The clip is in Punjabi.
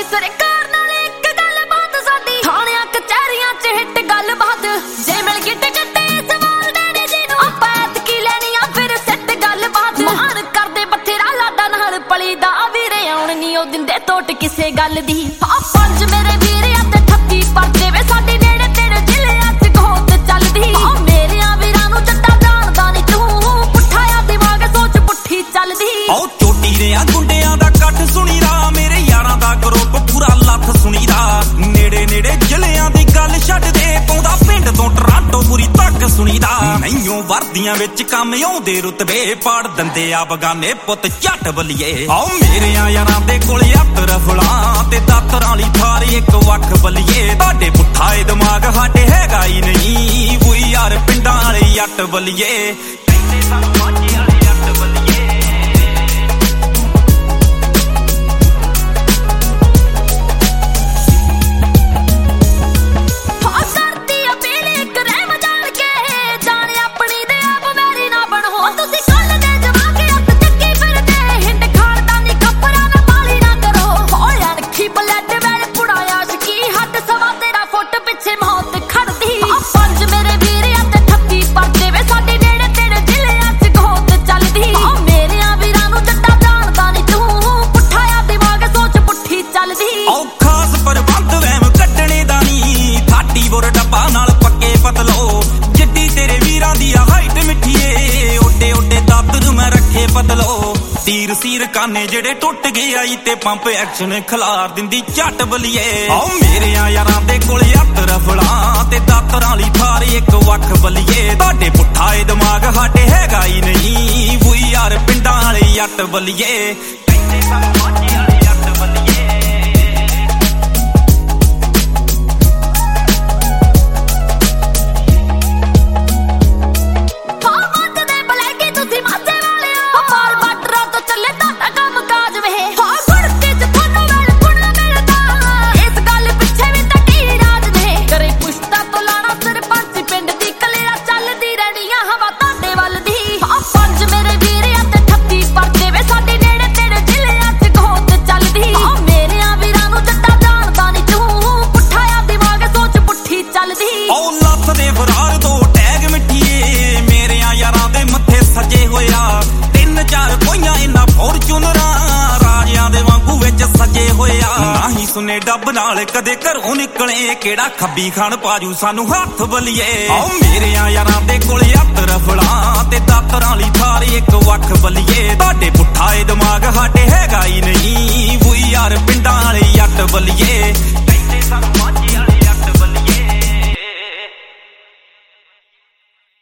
ਸਰਕਾਰ ਨਾਲ ਇੱਕ ਗੱਲ ਬਾਤ ਸਾਡੀ ਥਾਣਿਆਂ ਕਚਹਿਰੀਆਂ 'ਚ ਹਿੱਟ ਗੱਲ ਬਾਤ ਜੇ ਮਿਲ ਗਈ ਟਿਕਟ ਇਸ ਵਾਰ ਡੈਡੀ ਜੀ ਨੂੰ ਆਪਾਂ ਐਤਕੀ ਲੈਣੀ ਆ ਫਿਰ ਸੈੱਟ ਗੱਲ ਬਾਤ ਮਾਣ ਕਰਦੇ ਬਥੇਰਾ ਲਾਡਾ ਨਾਲ ਪਲੀ ਦਾ ਵੀਰੇ ਆਉਣ ਨੀ ਉਹ ਦਿੰਦੇ ਟੋਟ ਕਿਸੇ ਗੱਲ ਦੀ ਆ ਪੰਜ ਮੇਰੇ ਵੀਰਿਆਂ ਤੇ 38 ਪਰਦੇ ਵੇ ਸਾਡੇ ਨੇੜੇ ਤੇਰੇ ਜ਼ਿਲ੍ਹਿਆਂ 'ਚ ਗੋਤ ਚੱਲਦੀ ਆ ਮੇਰਿਆਂ ਵੀਰਾਂ ਨੂੰ ਜੱਟਾ ਜਾਣਦਾ ਨੀ ਤੂੰ ਪੁੱਠਾ ਆ ਦਿਮਾਗ ਸੋਚ ਪੁੱਠੀ ਚੱਲਦੀ ਆਓ ਚੋਟੀ ਰਿਆਂ ਗੁੰਡਿਆਂ ਦਾ ਕੱਟ ਸੁਣੀ ਰਾ ਮੇਰੇ ਯਾਰਾਂ ਦਾ ਗਰੁੱਪ ਪੂਰਾ ਲੱਥ ਸੁਣੀ ਰਾ ਨੇੜੇ ਨੇੜੇ ਜ਼ਿਲ੍ਹਿਆਂ ਦੀ ਗੱਲ ਛੱਡ ਦੇ ਪਾਉਂਦਾ ਪਿੰਡ ਤੋਂ ਟਰਾਂਟੋ ਪੂਰੀ ਤੱਕ ਸੁਣੀ ਰਾ ਨਹੀਂਓ ਵਰਦੀਆਂ ਵਿੱਚ ਕੰਮ ਆਉਂਦੇ ਰੁਤਬੇ ਪਾੜ ਦਿੰਦੇ ਆ ਬਗਾਨੇ ਪੁੱਤ ਝੱਟ ਬੱਲੀਏ ਆਓ ਮੇਰਿਆਂ ਯਾਰਾਂ ਦੇ ਕੋਲ ਹੱਥ ਰਫਲਾਂ ਤੇ ਦਾਤਰਾਂ ਵਾਲੀ ਥਾਰ ਇੱਕ ਵੱਖ ਬੱਲੀਏ ਤੁਹਾਡੇ ਪੁੱਠਾ ਏ ਦਿਮਾਗ ਸਾਡੇ ਹੈਗਾ ਹੀ ਨਹੀਂ ਵੂਈ ਯਾਰ ਪਿੰਡਾਂ ਵਾਲੇ ਜੱਟ ਬੱਲੀਏ ਕਹਿੰਦੇ ਸਾਨੂੰ ਮਾਝੇ ਵਾਲੇ ਜੱਟ ਬੱਲੀਏ ਤੀਰ ਸੀਰ ਕਾਨੇ ਜਿਹੜੇ ਟੁੱਟ ਗਏ ਆਈ ਤੇ ਪੰਪ ਐਕਸ਼ਨ ਖਿਲਾਰ ਦਿੰਦੀ ਝੱਟ ਬੱਲੀਏ ਆਓ ਮੇਰਿਆਂ ਯਾਰਾਂ ਦੇ ਕੋਲ ਹੱਥ ਰਫਲਾਂ ਤੇ ਦਾਤਰਾਂ ਵਾਲੀ ਥਾਰ ਇੱਕ ਵੱਖ ਬੱਲੀਏ ਤੁਹਾਡੇ ਪੁੱਠਾ ਏ ਦਿਮਾਗ ਸਾਡੇ ਹੈਗਾ ਹੀ ਨਹੀਂ ਵੂਈ ਯਾਰ ਪਿੰਡਾਂ ਵਾਲੇ ਜੱਟ ਬੱਲੀਏ ਕਹਿੰਦੇ ਸਾਨੂੰ ਮਾਝੇ ਵਾਲੇ ਜੱਟ ਬੱਲੀਏ ਸੁਨੇ ਡੱਬ ਨਾਲ ਕਦੇ ਘਰੋਂ ਨਿਕਲੇ ਕਿਹੜਾ ਖੱਬੀ ਖਾਨ ਪਾਜੂ ਸਾਨੂੰ ਹੱਥ ਬੱਲੀਏ ਆਓ ਮੇਰਿਆਂ ਯਾਰਾਂ ਦੇ ਕੋਲ ਹੱਥ ਰਫਲਾਂ ਤੇ ਦਾਤਰਾਂ ਵਾਲੀ ਥਾਰ ਇੱਕ ਵੱਖ ਬੱਲੀਏ